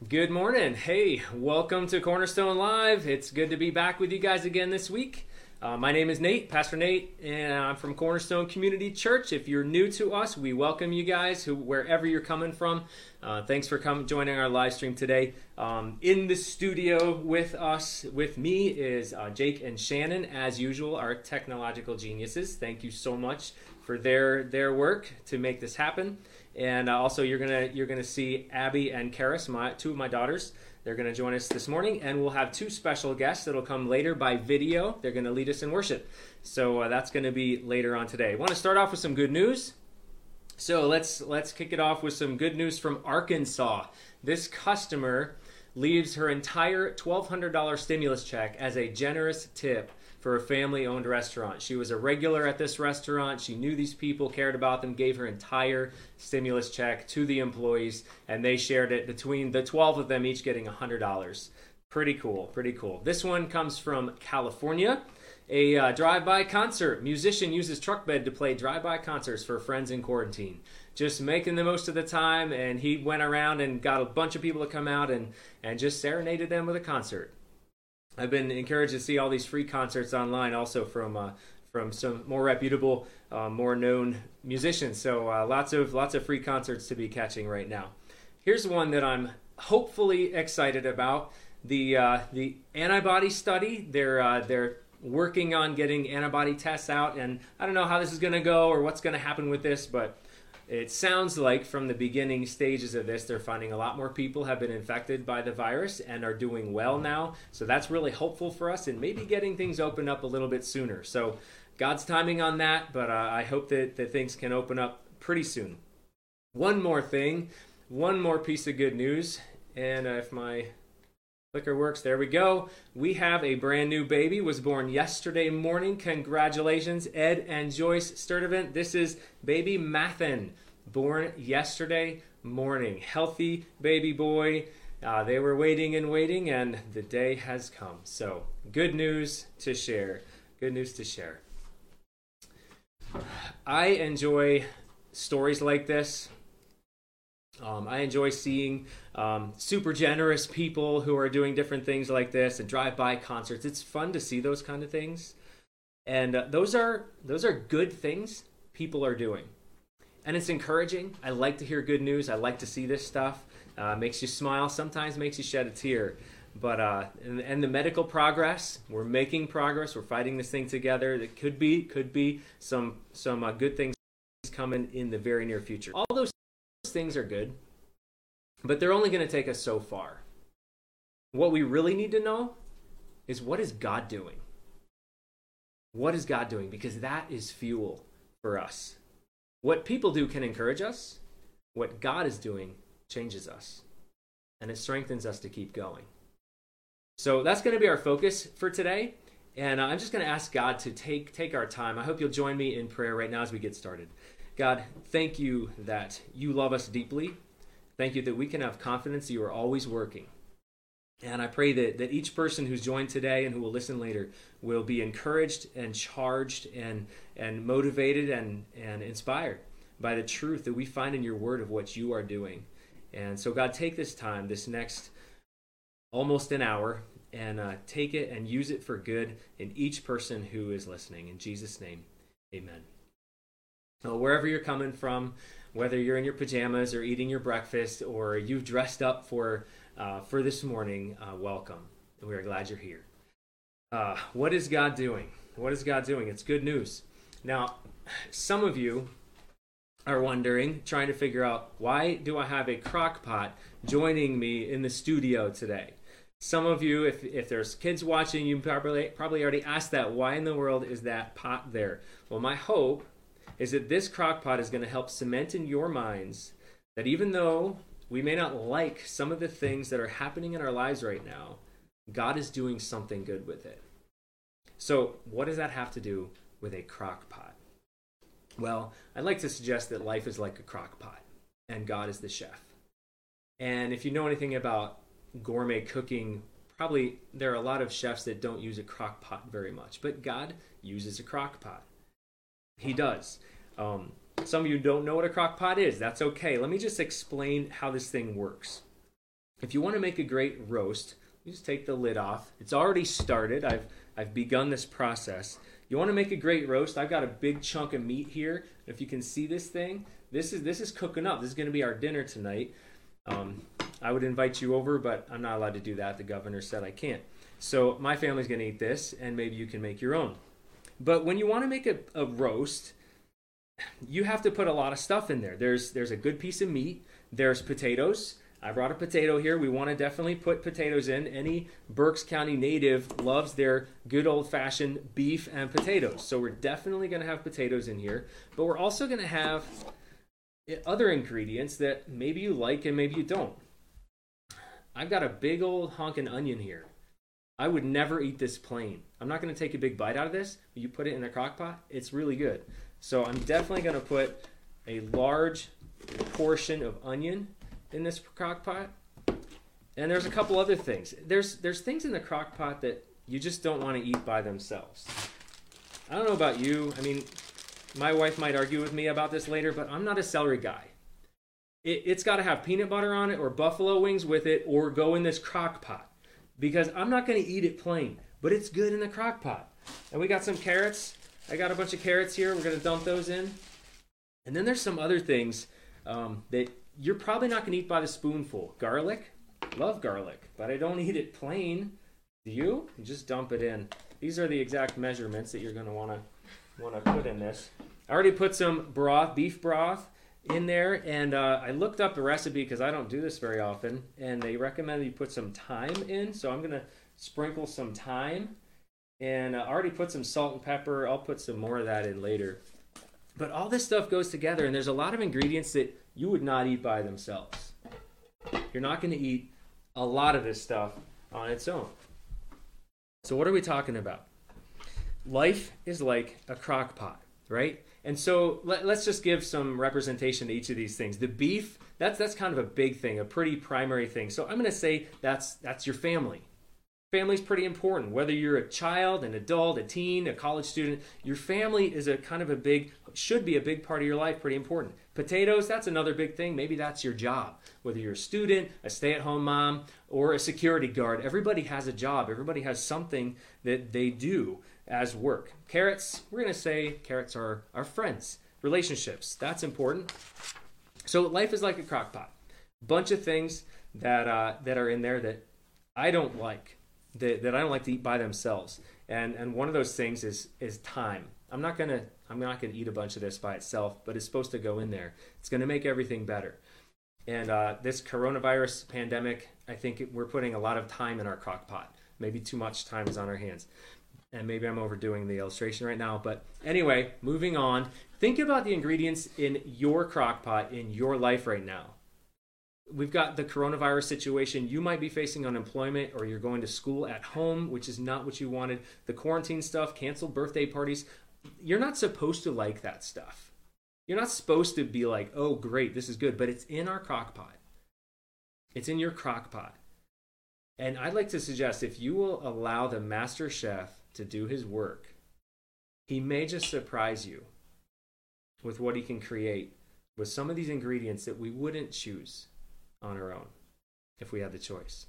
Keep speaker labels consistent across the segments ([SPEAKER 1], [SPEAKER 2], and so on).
[SPEAKER 1] Good morning. Hey, welcome to Cornerstone Live. It's good to be back with you guys again this week. My name is Nate, Pastor Nate, and I'm from Cornerstone Community Church. If you're new to us, we welcome you guys wherever you're coming from. Thanks for joining our live stream today. In the studio with me is Jake and Shannon, as usual, our technological geniuses. Thank you so much for their work to make this happen. And also, you're gonna see Abby and Karis, two of my daughters. They're gonna join us this morning, and we'll have two special guests that'll come later by video. They're gonna lead us in worship. So that's gonna be later on today. I want to start off with some good news. So let's kick it off with some good news from Arkansas. This customer leaves her entire $1,200 stimulus check as a generous tip for a family-owned restaurant. She was a regular at this restaurant. She knew these people, cared about them, gave her entire stimulus check to the employees, and they shared it between the 12 of them, each getting $100. Pretty cool, pretty cool. This one comes from California. A drive-by concert. Musician uses truck bed to play drive-by concerts for friends in quarantine. Just making the most of the time, and he went around and got a bunch of people to come out and just serenaded them with a concert. I've been encouraged to see all these free concerts online, also from some more reputable, more known musicians. So lots of free concerts to be catching right now. Here's one that I'm hopefully excited about: the antibody study. They're working on getting antibody tests out, and I don't know how this is going to go or what's going to happen with this, but it sounds like from the beginning stages of this, they're finding a lot more people have been infected by the virus and are doing well now. So that's really hopeful for us and maybe getting things opened up a little bit sooner. So God's timing on that, but I hope that things can open up pretty soon. One more thing, one more piece of good news, and if my clicker works, there we go. We have a brand new baby, was born yesterday morning. Congratulations, Ed and Joyce Sturdivant. This is baby Mathen, born yesterday morning. Healthy baby boy. They were waiting and the day has come. So good news to share. Good news to share. I enjoy stories like this. I enjoy seeing super generous people who are doing different things like this and drive-by concerts. It's fun to see those kind of things, and those are good things people are doing, and it's encouraging. I like to hear good news. I like to see this stuff. Makes you smile. Sometimes makes you shed a tear. But and the medical progress, we're making progress. We're fighting this thing together. There could be some good things coming in the very near future. All those things are good, but they're only going to take us so far. What we really need to know is, what is God doing? What is God doing? Because that is fuel for us. What people do can encourage us. What God is doing changes us, and it strengthens us to keep going. So that's going to be our focus for today, and I'm just going to ask God to take our time. I hope you'll join me in prayer right now as we get started. God, thank you that you love us deeply. Thank you that we can have confidence that you are always working. And I pray that each person who's joined today and who will listen later will be encouraged and charged and motivated and inspired by the truth that we find in your word of what you are doing. And so, God, take this time, this next almost an hour, and take it and use it for good in each person who is listening. In Jesus' name, amen. Wherever you're coming from, whether you're in your pajamas or eating your breakfast or you've dressed up for this morning, welcome. We are glad you're here. What is God doing? What is God doing? It's good news. Now, some of you are wondering, trying to figure out, why do I have a crock pot joining me in the studio today? Some of you, if there's kids watching, you probably already asked that. Why in the world is that pot there? Well, my hope is that this crock pot is going to help cement in your minds that even though we may not like some of the things that are happening in our lives right now, God is doing something good with it. So what does that have to do with a crock pot? Well, I'd like to suggest that life is like a crock pot, and God is the chef. And if you know anything about gourmet cooking, probably there are a lot of chefs that don't use a crock pot very much, but God uses a crock pot. He does. Some of you don't know what a crock pot is. That's okay. Let me just explain how this thing works. If you want to make a great roast, you just take the lid off. It's already started. I've begun this process. You want to make a great roast? I've got a big chunk of meat here. If you can see this thing, this is cooking up. This is going to be our dinner tonight. I would invite you over, but I'm not allowed to do that. The governor said I can't. So my family's going to eat this, and maybe you can make your own. But when you want to make a roast, you have to put a lot of stuff in there. There's a good piece of meat. There's potatoes. I brought a potato here. We want to definitely put potatoes in. Any Berks County native loves their good old-fashioned beef and potatoes. So we're definitely going to have potatoes in here. But we're also going to have other ingredients that maybe you like and maybe you don't. I've got a big old honkin' onion here. I would never eat this plain. I'm not going to take a big bite out of this, but you put it in a crock pot, it's really good. So I'm definitely going to put a large portion of onion in this crock pot. And there's a couple other things. There's things in the crock pot that you just don't want to eat by themselves. I don't know about you. I mean, my wife might argue with me about this later, but I'm not a celery guy. It's got to have peanut butter on it or buffalo wings with it or go in this crock pot because I'm not going to eat it plain, but it's good in the crock pot. And we got some carrots. I got a bunch of carrots here. We're going to dump those in. And then there's some other things that you're probably not going to eat by the spoonful. Garlic. Love garlic, but I don't eat it plain. Do you? You just dump it in. These are the exact measurements that you're going to want to put in this. I already put some broth, beef broth, in there, and I looked up the recipe because I don't do this very often, and they recommend you put some thyme in, so I'm going to sprinkle some thyme, and I already put some salt and pepper. I'll put some more of that in later. But all this stuff goes together, and there's a lot of ingredients that you would not eat by themselves. You're not going to eat a lot of this stuff on its own. So what are we talking about? Life is like a crock pot, right? And so let's just give some representation to each of these things. The beef, that's kind of a big thing, a pretty primary thing. So I'm going to say that's your family. Family's pretty important. Whether you're a child, an adult, a teen, a college student, your family is should be a big part of your life, pretty important. Potatoes, that's another big thing. Maybe that's your job. Whether you're a student, a stay-at-home mom, or a security guard, everybody has a job. Everybody has something that they do as work. Carrots, we're going to say carrots are our friends. Relationships, that's important. So life is like a crock pot. Bunch of things that are in there that I don't like, that I don't like to eat by themselves. And one of those things is time. I'm not gonna eat a bunch of this by itself, but it's supposed to go in there. It's gonna make everything better. And this coronavirus pandemic, I think we're putting a lot of time in our crock pot. Maybe too much time is on our hands. And maybe I'm overdoing the illustration right now. But anyway, moving on. Think about the ingredients in your crock pot in your life right now. We've got the coronavirus situation. You might be facing unemployment, or you're going to school at home, which is not what you wanted. The quarantine stuff, canceled birthday parties. You're not supposed to like that stuff. You're not supposed to be like, oh, great, this is good. But it's in our crock pot. It's in your crock pot. And I'd like to suggest if you will allow the master chef to do his work, he may just surprise you with what he can create with some of these ingredients that we wouldn't choose on our own if we had the choice.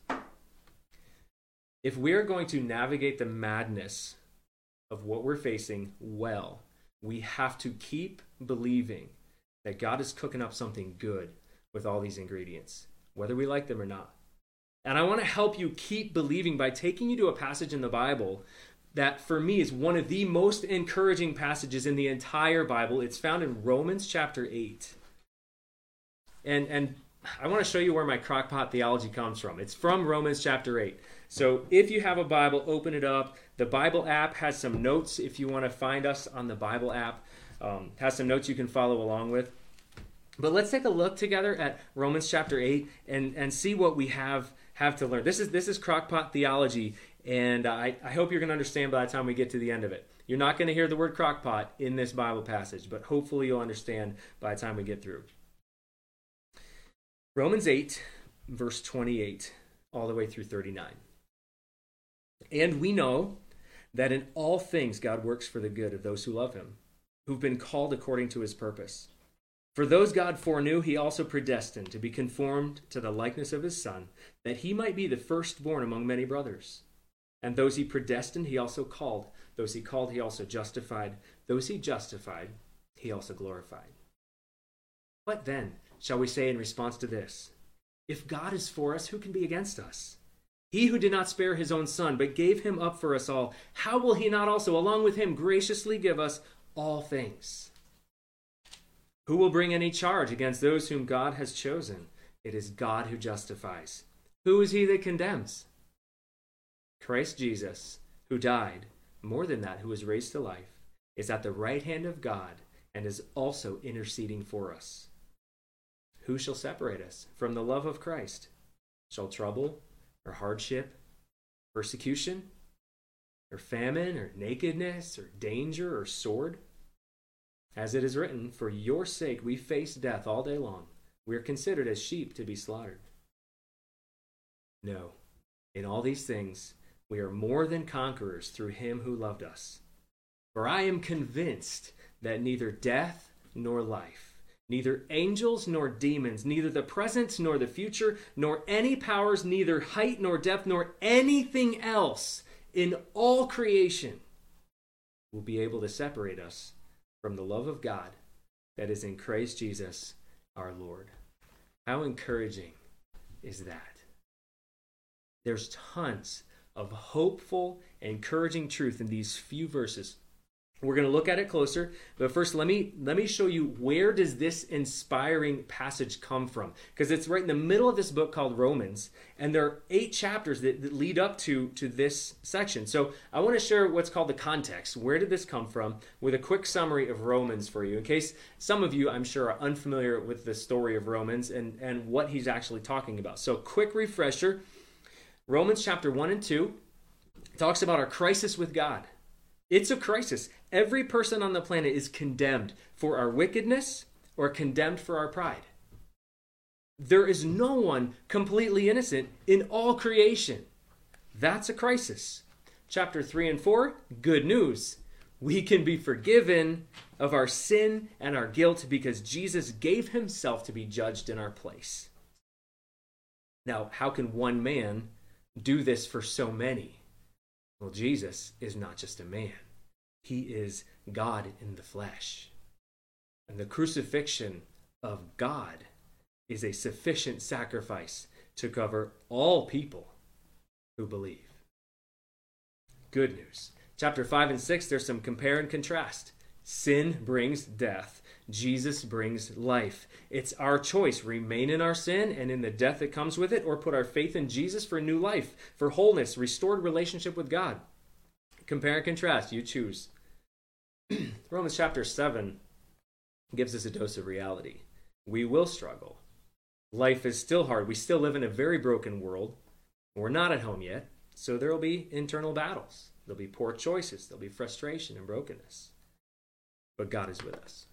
[SPEAKER 1] If we're going to navigate the madness of what we're facing well, we have to keep believing that God is cooking up something good with all these ingredients, whether we like them or not. And I want to help you keep believing by taking you to a passage in the Bible that for me is one of the most encouraging passages in the entire Bible. It's found in Romans chapter 8. And I want to show you where my crockpot theology comes from. It's from Romans chapter 8. So if you have a Bible, open it up. The Bible app has some notes if you want to find us on the Bible app. Has some notes you can follow along with. But let's take a look together at Romans chapter 8 and see what we have to learn. This is crockpot theology, and I hope you're going to understand by the time we get to the end of it. You're not going to hear the word crockpot in this Bible passage, but hopefully you'll understand by the time we get through. Romans 8, verse 28, all the way through 39. And we know that in all things God works for the good of those who love him, who've been called according to his purpose. For those God foreknew, he also predestined to be conformed to the likeness of his Son, that he might be the firstborn among many brothers. And those he predestined, he also called. Those he called, he also justified. Those he justified, he also glorified. What then shall we say in response to this? If God is for us, who can be against us? He who did not spare his own Son, but gave him up for us all, how will he not also, along with him, graciously give us all things? Who will bring any charge against those whom God has chosen? It is God who justifies. Who is he that condemns? Christ Jesus, who died, more than that, who was raised to life, is at the right hand of God and is also interceding for us. Who shall separate us from the love of Christ? Shall trouble, or hardship, persecution, or famine, or nakedness, or danger, or sword? As it is written, for your sake we face death all day long. We are considered as sheep to be slaughtered. No, in all these things we are more than conquerors through him who loved us. For I am convinced that neither death nor life, neither angels nor demons, neither the present nor the future, nor any powers, neither height nor depth, nor anything else in all creation will be able to separate us from the love of God that is in Christ Jesus our Lord. How encouraging is that? There's tons of hopeful, encouraging truth in these few verses. We're going to look at it closer, but first let me show you, where does this inspiring passage come from? Because it's right in the middle of this book called Romans, and there are 8 chapters that lead up to this section. So I want to share what's called the context. Where did this come from? With a quick summary of Romans for you, in case some of you, I'm sure, are unfamiliar with the story of Romans and what he's actually talking about. So quick refresher, Romans chapter 1 and 2 talks about our crisis with God. It's a crisis. Every person on the planet is condemned for our wickedness or condemned for our pride. There is no one completely innocent in all creation. That's a crisis. Chapter 3 and 4, good news. We can be forgiven of our sin and our guilt because Jesus gave himself to be judged in our place. Now, how can one man do this for so many? Well, Jesus is not just a man. He is God in the flesh. And the crucifixion of God is a sufficient sacrifice to cover all people who believe. Good news. Chapter 5 and 6, there's some compare and contrast. Sin brings death. Jesus brings life. It's our choice. Remain in our sin and in the death that comes with it, or put our faith in Jesus for new life, for wholeness, restored relationship with God. Compare and contrast. You choose. Romans chapter 7 gives us a dose of reality. We will struggle. Life is still hard. We still live in a very broken world. We're not at home yet, so there will be internal battles. There'll be poor choices. There'll be frustration and brokenness. But God is with us.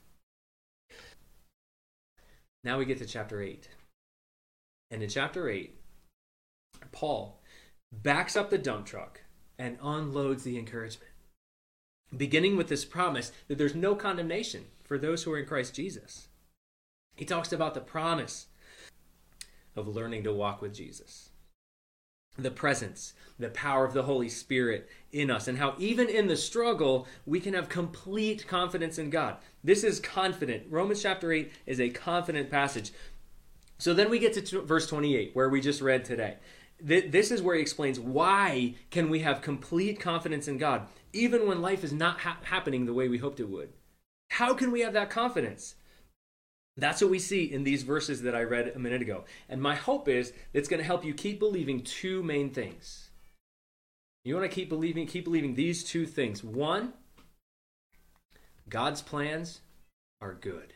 [SPEAKER 1] Now we get to chapter 8. And in chapter 8, Paul backs up the dump truck and unloads the encouragement, beginning with this promise that there's no condemnation for those who are in Christ Jesus. He talks about the promise of learning to walk with Jesus, the presence, the power of the Holy Spirit in us, and how even in the struggle, we can have complete confidence in God. This is confident. Romans chapter 8 is a confident passage. So then we get to verse 28, where we just read today. This is where he explains why can we have complete confidence in God, even when life is not happening the way we hoped it would. How can we have that confidence? That's what we see in these verses that I read a minute ago. And my hope is it's going to help you keep believing 2 main things. You want to keep believing these 2 things. 1, God's plans are good.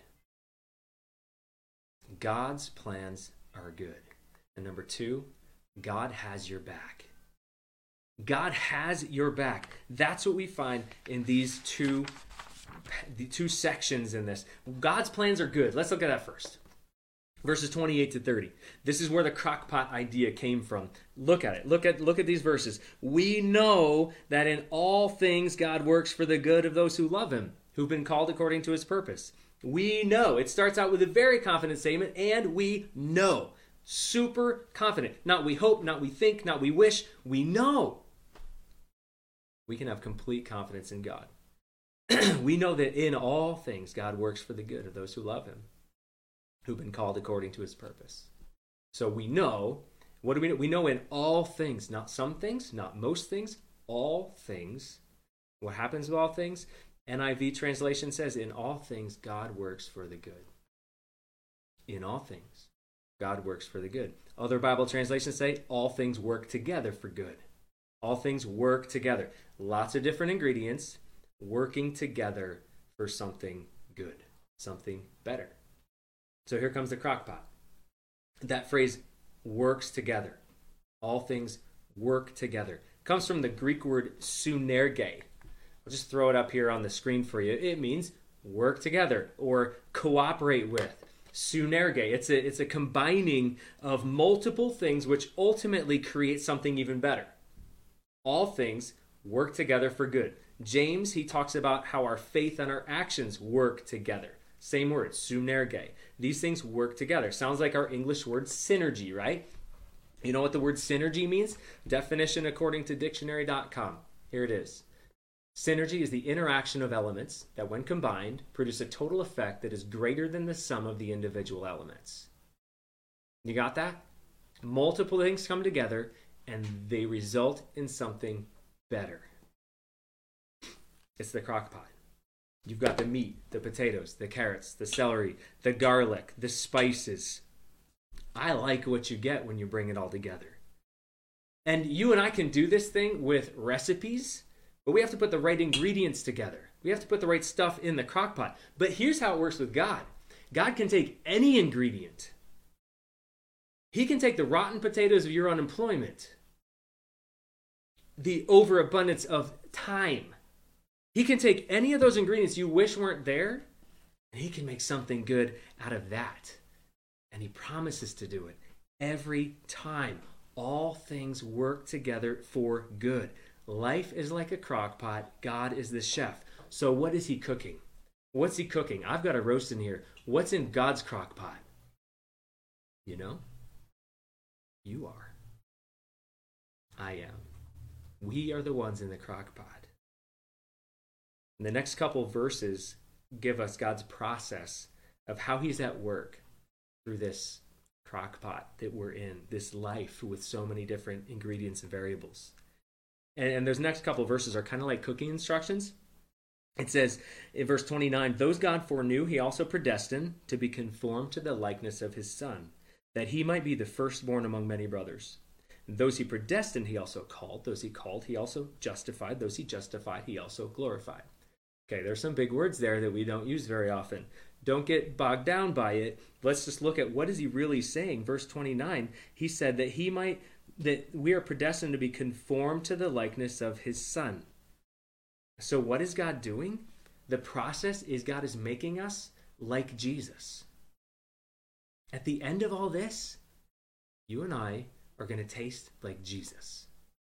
[SPEAKER 1] God's plans are good. And number 2, God has your back. God has your back. That's what we find in these the 2 sections in this. God's plans are good. Let's look at that first. Verses 28 to 30. This is where the crockpot idea came from. Look at it. Look at these verses. We know that in all things God works for the good of those who love him, who've been called according to his purpose. We know. It starts out with a very confident statement, and we know. Super confident. Not we hope, not we think, not we wish. We know. We can have complete confidence in God. We know that in all things, God works for the good of those who love him, who've been called according to his purpose. So we know. What do we know? We know in all things, not some things, not most things, all things. What happens with all things? NIV translation says, in all things, God works for the good. In all things, God works for the good. Other Bible translations say, all things work together for good. All things work together. Lots of different ingredients working together for something good, something better. So here comes the crock pot. That phrase, works together. All things work together. Comes from the Greek word sunerge. I'll just throw it up here on the screen for you. It means work together or cooperate with. Sunerge. It's a combining of multiple things which ultimately create something even better. All things work together for good. James, he talks about how our faith and our actions work together. Same word, sunerge. These things work together. Sounds like our English word synergy, right? You know what the word synergy means? Definition according to dictionary.com. Here it is. Synergy is the interaction of elements that, when combined, produce a total effect that is greater than the sum of the individual elements. You got that? Multiple things come together, and they result in something better. It's the crock pot. You've got the meat, the potatoes, the carrots, the celery, the garlic, the spices. I like what you get when you bring it all together. And you and I can do this thing with recipes, but we have to put the right ingredients together. We have to put the right stuff in the crock pot. But here's how it works with God. God can take any ingredient. He can take the rotten potatoes of your unemployment, the overabundance of time. He can take any of those ingredients you wish weren't there, and he can make something good out of that. And he promises to do it every time. All things work together for good. Life is like a crock pot. God is the chef. So what is he cooking? What's he cooking? I've got a roast in here. What's in God's crock pot? You know? You are. I am. We are the ones in the crock pot. And the next couple verses give us God's process of how he's at work through this crock pot that we're in, this life with so many different ingredients and variables. And those next couple verses are kind of like cooking instructions. It says in verse 29, those God foreknew, he also predestined to be conformed to the likeness of his Son, that he might be the firstborn among many brothers. And those he predestined, he also called. Those he called, he also justified. Those he justified, he also glorified. Okay, there's some big words there that we don't use very often. Don't get bogged down by it. Let's just look at what is he really saying. Verse 29, he said that we are predestined to be conformed to the likeness of his Son. So what is God doing? The process is God is making us like Jesus. At the end of all this, you and I are going to taste like Jesus.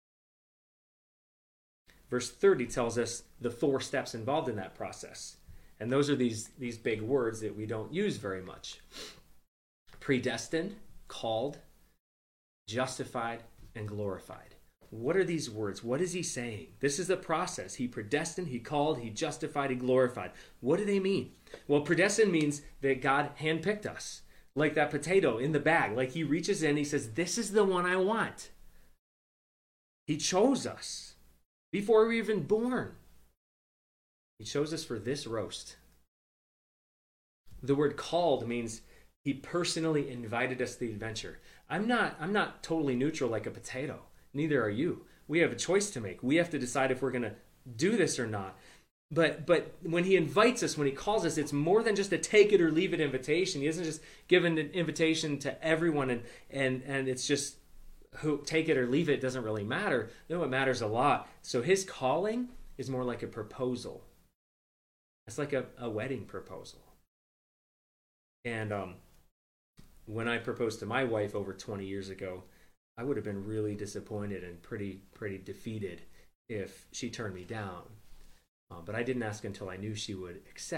[SPEAKER 1] Verse 30 tells us the 4 steps involved in that process. And those are these big words that we don't use very much. Predestined, called, justified, and glorified. What are these words? What is he saying? This is the process. He predestined, he called, he justified, he glorified. What do they mean? Well, predestined means that God handpicked us. Like that potato in the bag. Like he reaches in, he says, this is the one I want. He chose us before we were even born. He chose us for this roast. The word called means he personally invited us to the adventure. I'm not totally neutral like a potato. Neither are you. We have a choice to make. We have to decide if we're going to do this or not. But when he invites us, when he calls us, it's more than just a take it or leave it invitation. He doesn't just give an invitation to everyone and it's just who take it or leave it doesn't really matter. No, it matters a lot. So his calling is more like a proposal. It's like a wedding proposal. And when I proposed to my wife over 20 years ago, I would have been really disappointed and pretty defeated if she turned me down. But I didn't ask until I knew she would accept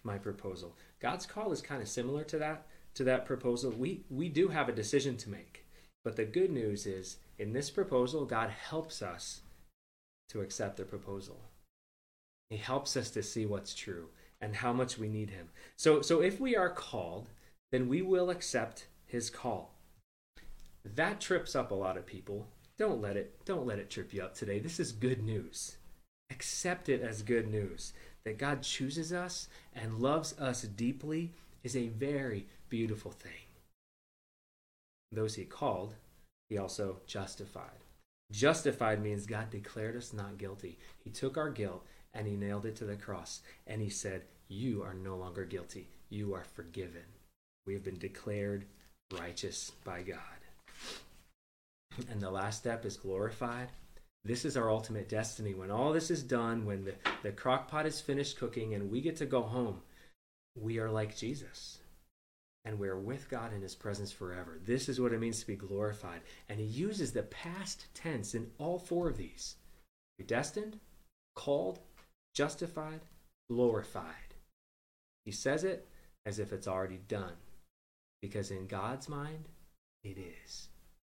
[SPEAKER 1] my proposal. God's call is kind of similar to that proposal. We do have a decision to make. But the good news is, in this proposal, God helps us to accept the proposal. He helps us to see what's true and how much we need him. So if we are called, then we will accept his call. That trips up a lot of people. Don't let it trip you up today. This is good news. Accept it as good news. That God chooses us and loves us deeply is a very beautiful thing. Those he called, he also justified. Justified means God declared us not guilty. He took our guilt and he nailed it to the cross. And he said, you are no longer guilty. You are forgiven. We have been declared righteous by God. And the last step is glorified. This is our ultimate destiny. When all this is done, when the crock pot is finished cooking and we get to go home, we are like Jesus. And we're with God in his presence forever. This is what it means to be glorified. And he uses the past tense in all four of these. Predestined, called, justified, glorified. He says it as if it's already done. Because in God's mind, it is.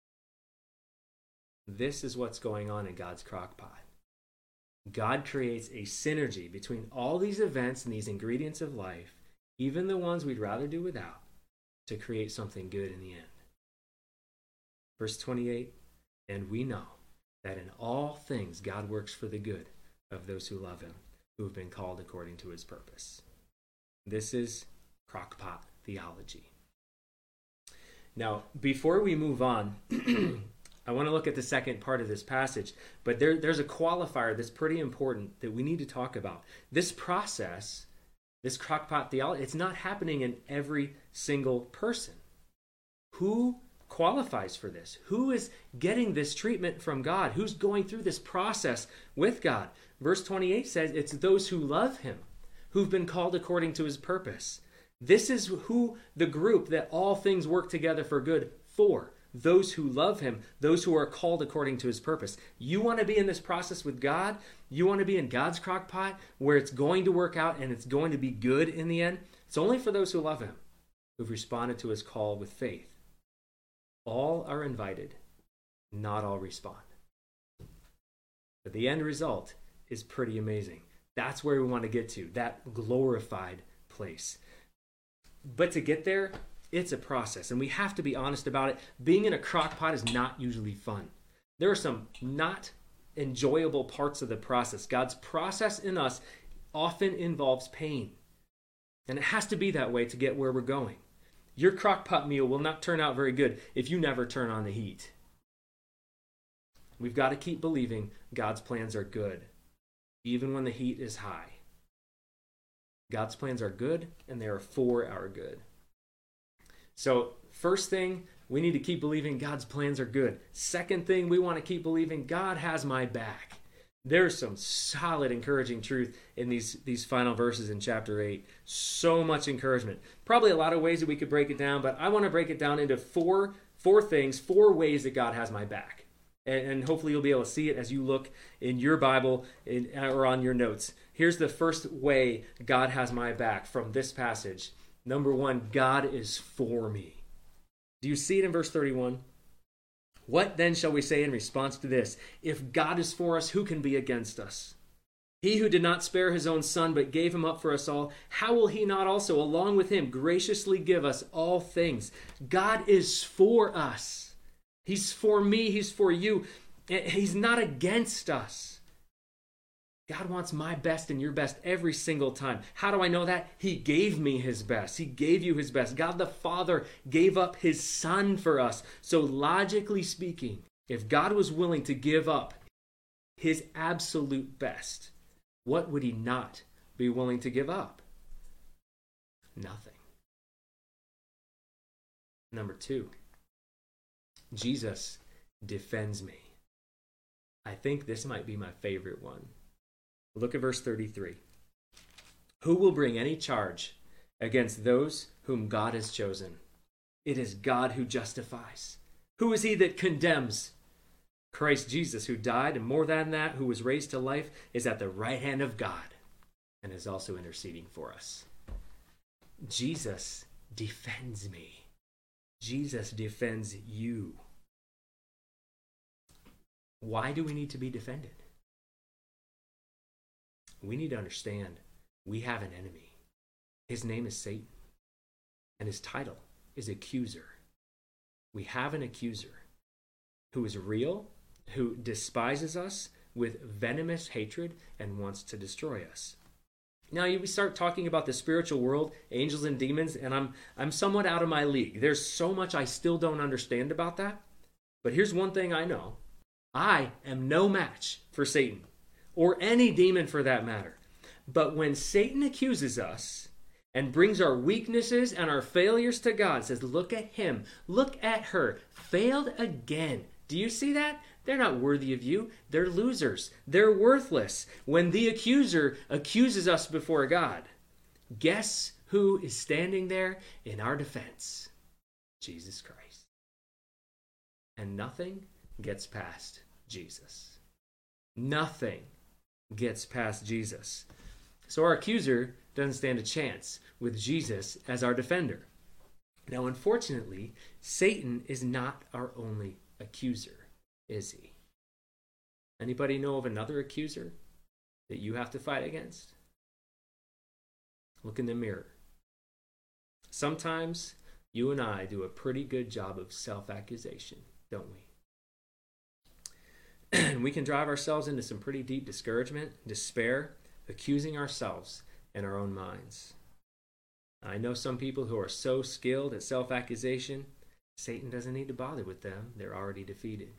[SPEAKER 1] This is what's going on in God's crock pot. God creates a synergy between all these events and these ingredients of life, even the ones we'd rather do without, to create something good in the end. Verse 28, and we know that in all things God works for the good of those who love him, who have been called according to his purpose. This is crockpot theology. Now, before we move on, I want to look at the second part of this passage, but there's a qualifier that's pretty important that we need to talk about. This process, this crockpot theology, it's not happening in every single person. Who qualifies for this? Who is getting this treatment from God? Who's going through this process with God? Verse 28 says it's those who love him, who've been called according to his purpose. This is who the group that all things work together for good for. Those who love him, those who are called according to his purpose. You want to be in this process with God? You want to be in God's crock pot where it's going to work out and it's going to be good in the end? It's only for those who love him, who've responded to his call with faith. All are invited, not all respond. But the end result is pretty amazing. That's where we want to get to, that glorified place. But to get there, it's a process, and we have to be honest about it. Being in a crock pot is not usually fun. There are some not enjoyable parts of the process. God's process in us often involves pain, and it has to be that way to get where we're going. Your crock pot meal will not turn out very good if you never turn on the heat. We've got to keep believing God's plans are good, even when the heat is high. God's plans are good, and they are for our good. So, first thing, we need to keep believing God's plans are good. Second thing, we want to keep believing God has my back. There's some solid, encouraging truth in these final verses in chapter 8. So much encouragement. Probably a lot of ways that we could break it down, but I want to break it down into four things, 4 ways that God has my back. And hopefully you'll be able to see it as you look in your Bible or on your notes. Here's the first way God has my back from this passage. Number 1, God is for me. Do you see it in verse 31? What then shall we say in response to this? If God is for us, who can be against us? He who did not spare his own son, but gave him up for us all, how will he not also, along with him, graciously give us all things? God is for us. He's for me. He's for you. He's not against us. God wants my best and your best every single time. How do I know that? He gave me his best. He gave you his best. God the Father gave up his Son for us. So logically speaking, if God was willing to give up his absolute best, what would he not be willing to give up? Nothing. Number 2, Jesus defends me. I think this might be my favorite one. Look at verse 33. Who will bring any charge against those whom God has chosen? It is God who justifies. Who is he that condemns? Christ Jesus, who died, and more than that, who was raised to life, is at the right hand of God and is also interceding for us. Jesus defends me. Jesus defends you. Why do we need to be defended? We need to understand we have an enemy. His name is Satan, and his title is accuser. We have an accuser who is real, who despises us with venomous hatred and wants to destroy us. Now, we start talking about the spiritual world, angels and demons, and I'm somewhat out of my league. There's so much I still don't understand about that. But here's one thing I know. I am no match for Satan, or any demon for that matter. But when Satan accuses us and brings our weaknesses and our failures to God, says, look at him, look at her, failed again. Do you see that? They're not worthy of you. They're losers. They're worthless. When the accuser accuses us before God, guess who is standing there in our defense? Jesus Christ. And nothing gets past Jesus. Nothing gets past Jesus. So our accuser doesn't stand a chance with Jesus as our defender. Now, unfortunately, Satan is not our only accuser, is he? Anybody know of another accuser that you have to fight against? Look in the mirror. Sometimes you and I do a pretty good job of self-accusation, don't we? And we can drive ourselves into some pretty deep discouragement, despair, accusing ourselves in our own minds. I know some people who are so skilled at self-accusation, Satan doesn't need to bother with them. They're already defeated.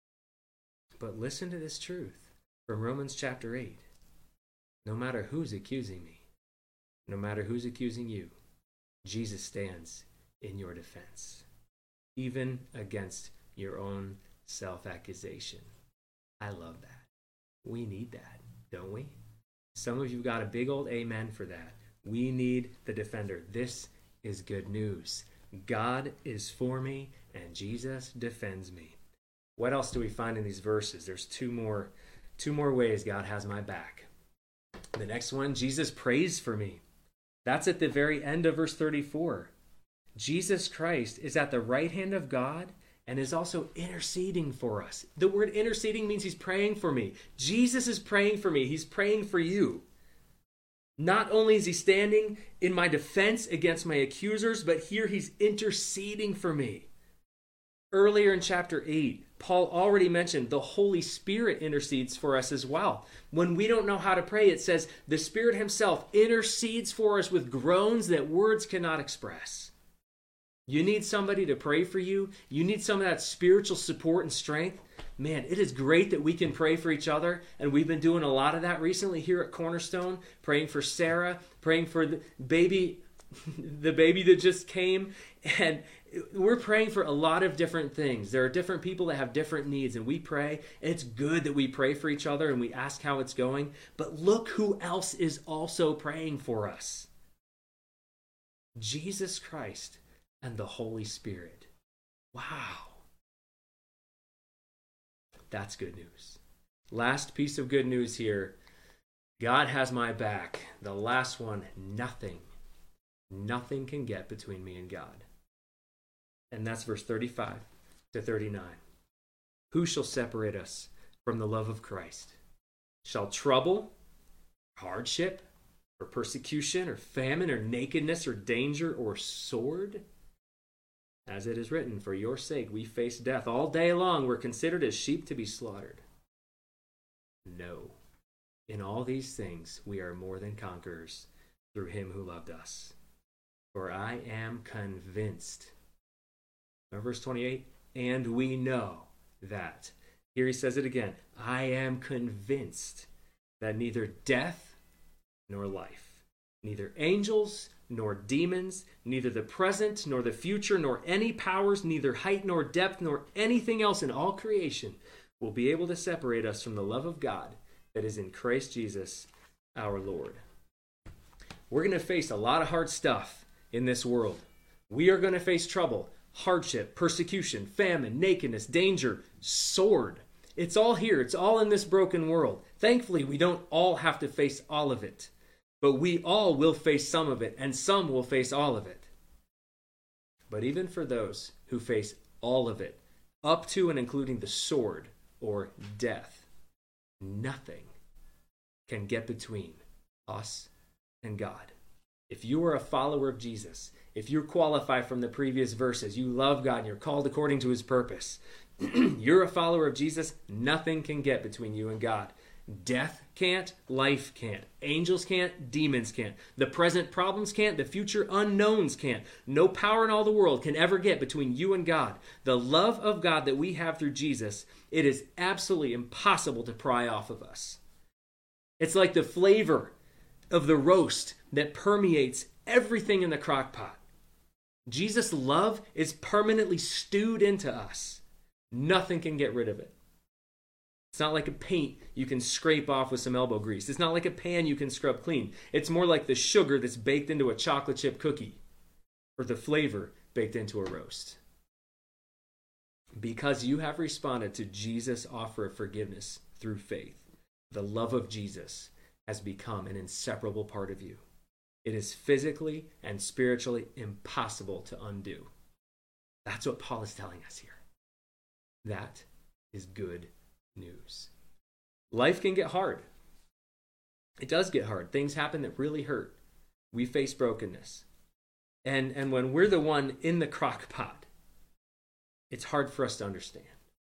[SPEAKER 1] But listen to this truth from Romans chapter 8. No matter who's accusing me, no matter who's accusing you, Jesus stands in your defense, even against your own self-accusation. I love that. We need that, don't we? Some of you got a big old amen for that. We need the defender. This is good news. God is for me, and Jesus defends me. What else do we find in these verses? There's two more ways God has my back. The next one, Jesus prays for me. That's at the very end of verse 34. Jesus Christ is at the right hand of God and is also interceding for us. The word interceding means he's praying for me. Jesus is praying for me. He's praying for you. Not only is he standing in my defense against my accusers, but here he's interceding for me. Earlier in chapter 8, Paul already mentioned the Holy Spirit intercedes for us as well. When we don't know how to pray, it says the Spirit himself intercedes for us with groans that words cannot express. You need somebody to pray for you. You need some of that spiritual support and strength. Man, it is great that we can pray for each other, and we've been doing a lot of that recently here at Cornerstone, praying for Sarah, praying for the baby that just came, and we're praying for a lot of different things. There are different people that have different needs, and we pray. It's good that we pray for each other and we ask how it's going, but look who else is also praying for us. Jesus Christ and the Holy Spirit. Wow. That's good news. Last piece of good news here. God has my back. The last one, nothing can get between me and God. And that's verse 35 to 39. Who shall separate us from the love of Christ? Shall trouble, hardship, or persecution, or famine, or nakedness, or danger, or sword? As it is written, for your sake we face death. All day long we're considered as sheep to be slaughtered. No. In all these things we are more than conquerors through him who loved us. For I am convinced. Remember verse 28? And we know that. Here he says it again. I am convinced that neither death nor life, neither angels nor demons, neither the present nor the future, nor any powers, neither height nor depth, nor anything else in all creation will be able to separate us from the love of God that is in Christ Jesus our Lord. We're going to face a lot of hard stuff in this world. We are going to face trouble, hardship, persecution, famine, nakedness, danger, sword. It's all here. It's all in this broken world. Thankfully, we don't all have to face all of it. But we all will face some of it, and some will face all of it. But even for those who face all of it, up to and including the sword or death, nothing can get between us and God. If you are a follower of Jesus, if you qualify from the previous verses, you love God and you're called according to his purpose, you're a follower of Jesus, nothing can get between you and God. Death can't, life can't, angels can't, demons can't, the present problems can't, the future unknowns can't. No power in all the world can ever get between you and God. The love of God that we have through Jesus, it is absolutely impossible to pry off of us. It's like the flavor of the roast that permeates everything in the crock pot. Jesus' love is permanently stewed into us. Nothing can get rid of it. It's not like a paint you can scrape off with some elbow grease. It's not like a pan you can scrub clean. It's more like the sugar that's baked into a chocolate chip cookie or the flavor baked into a roast. Because you have responded to Jesus' offer of forgiveness through faith, the love of Jesus has become an inseparable part of you. It is physically and spiritually impossible to undo. That's what Paul is telling us here. That is good news. Life can get hard. It does get hard. Things happen that really hurt. We face brokenness. And when we're the one in the crock pot, it's hard for us to understand.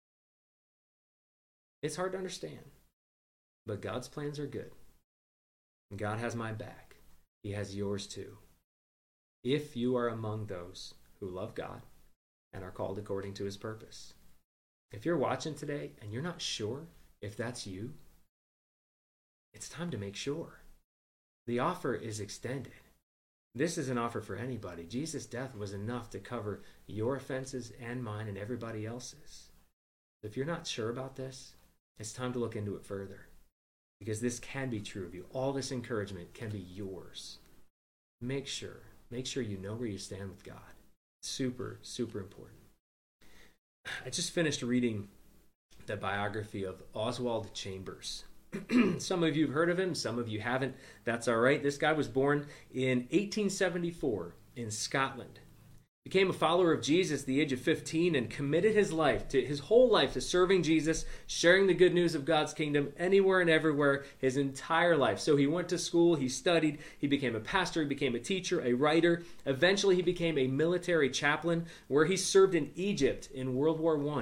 [SPEAKER 1] It's hard to understand. But God's plans are good. God has my back. He has yours too. If you are among those who love God and are called according to his purpose. If you're watching today and you're not sure if that's you, it's time to make sure. The offer is extended. This is an offer for anybody. Jesus' death was enough to cover your offenses and mine and everybody else's. If you're not sure about this, it's time to look into it further. Because this can be true of you. All this encouragement can be yours. Make sure you know where you stand with God. Super, super important. I just finished reading the biography of Oswald Chambers. Some of you have heard of him, some of you haven't. That's all right. This guy was born in 1874 in Scotland. Became a follower of Jesus at the age of 15 and committed his whole life to serving Jesus, sharing the good news of God's kingdom anywhere and everywhere his entire life. So he went to school, he studied, he became a pastor, he became a teacher, a writer. Eventually he became a military chaplain where he served in Egypt in World War I.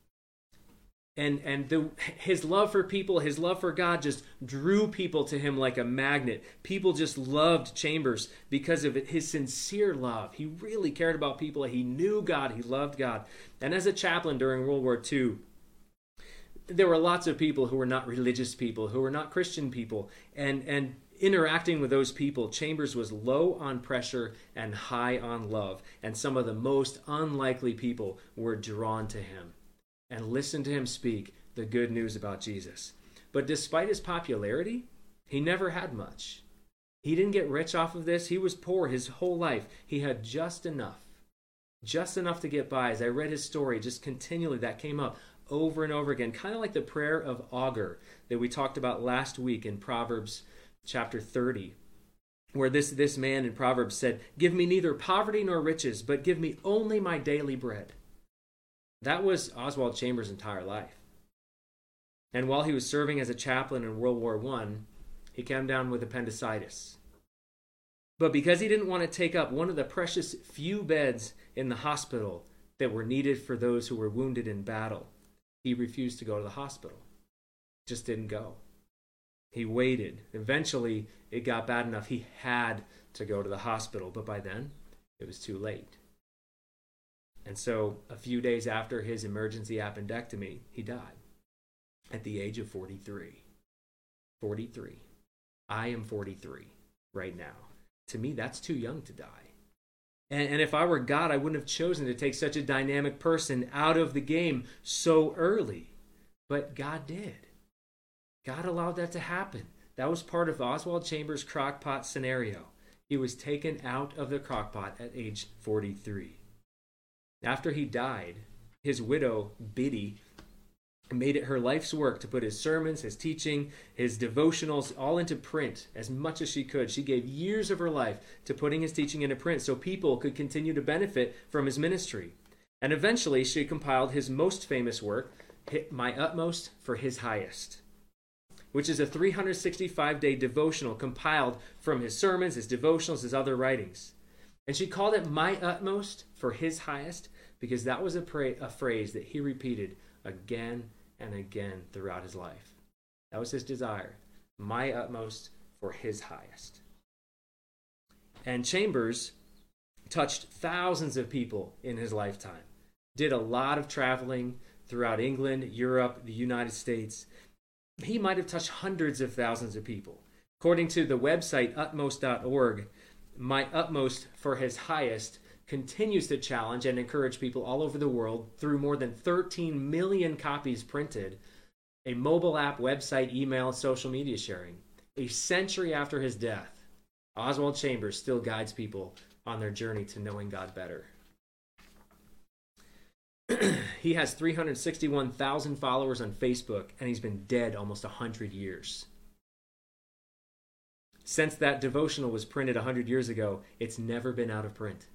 [SPEAKER 1] His love for people, his love for God just drew people to him like a magnet. People just loved Chambers because of his sincere love. He really cared about people. He knew God. He loved God. And as a chaplain during World War II, there were lots of people who were not religious people, who were not Christian people. And interacting with those people, Chambers was low on pressure and high on love. And some of the most unlikely people were drawn to him and listen to him speak the good news about Jesus. But despite his popularity, he never had much. He didn't get rich off of this. He was poor his whole life. He had just enough to get by. As I read his story, just continually that came up over and over again, kind of like the prayer of Agur that we talked about last week in Proverbs chapter 30, where this man in Proverbs said, "Give me neither poverty nor riches, but give me only my daily bread." That was Oswald Chambers' entire life. And while he was serving as a chaplain in World War I, he came down with appendicitis. But because he didn't want to take up one of the precious few beds in the hospital that were needed for those who were wounded in battle, he refused to go to the hospital. Just didn't go. He waited. Eventually, it got bad enough he had to go to the hospital. But by then, it was too late. And so a few days after his emergency appendectomy, he died at the age of 43. 43. I am 43 right now. To me, that's too young to die. And if I were God, I wouldn't have chosen to take such a dynamic person out of the game so early. But God did. God allowed that to happen. That was part of Oswald Chambers' crockpot scenario. He was taken out of the crockpot at age 43. After he died, his widow, Biddy, made it her life's work to put his sermons, his teaching, his devotionals all into print as much as she could. She gave years of her life to putting his teaching into print so people could continue to benefit from his ministry. And eventually she compiled his most famous work, My Utmost for His Highest, which is a 365-day devotional compiled from his sermons, his devotionals, his other writings. And she called it My Utmost for His Highest because that was a phrase that he repeated again and again throughout his life. That was his desire. My utmost for his highest. And Chambers touched thousands of people in his lifetime. Did a lot of traveling throughout England, Europe, the United States. He might have touched hundreds of thousands of people. According to the website utmost.org, My Utmost for His Highest continues to challenge and encourage people all over the world through more than 13 million copies printed, a mobile app, website, email, social media sharing. A century after his death, Oswald Chambers still guides people on their journey to knowing God better. He has 361,000 followers on Facebook, and he's been dead almost 100 years. Since that devotional was printed 100 years ago, it's never been out of print.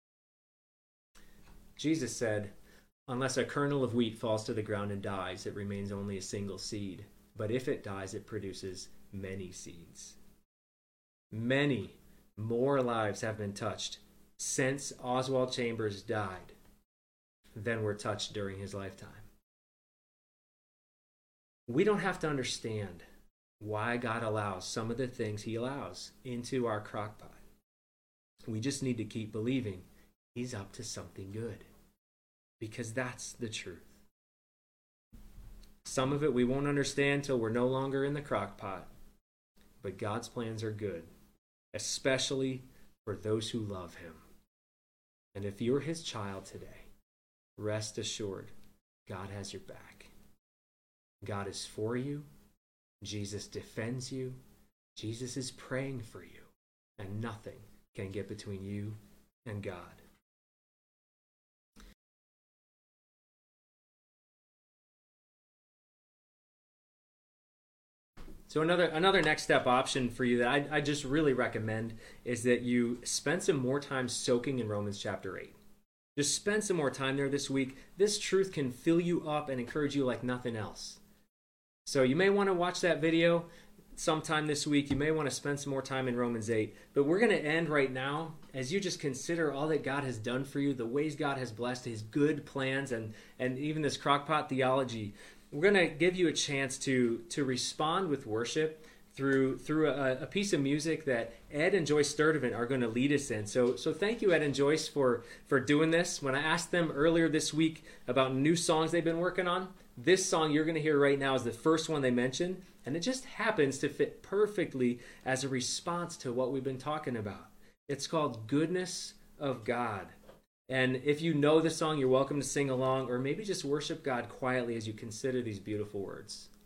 [SPEAKER 1] Jesus said, unless a kernel of wheat falls to the ground and dies, it remains only a single seed. But if it dies, it produces many seeds. Many more lives have been touched since Oswald Chambers died than were touched during his lifetime. We don't have to understand why God allows some of the things he allows into our crock pot. We just need to keep believing he's up to something good, because that's the truth. Some of it we won't understand till we're no longer in the crock pot, but God's plans are good, especially for those who love him. And if you're his child today, rest assured, God has your back. God is for you. Jesus defends you. Jesus is praying for you. And nothing can get between you and God. So another next step option for you that I just really recommend is that you spend some more time soaking in Romans chapter 8. Just spend some more time there this week. This truth can fill you up and encourage you like nothing else. So you may want to watch that video sometime this week. You may want to spend some more time in Romans 8. But we're going to end right now as you just consider all that God has done for you, the ways God has blessed, his good plans, and even this crockpot theology. We're going to give you a chance to respond with worship through a piece of music that Ed and Joyce Sturdivant are going to lead us in. So thank you, Ed and Joyce, for doing this. When I asked them earlier this week about new songs they've been working on, this song you're going to hear right now is the first one they mentioned, and it just happens to fit perfectly as a response to what we've been talking about. It's called Goodness of God. And if you know the song, you're welcome to sing along, or maybe just worship God quietly as you consider these beautiful words.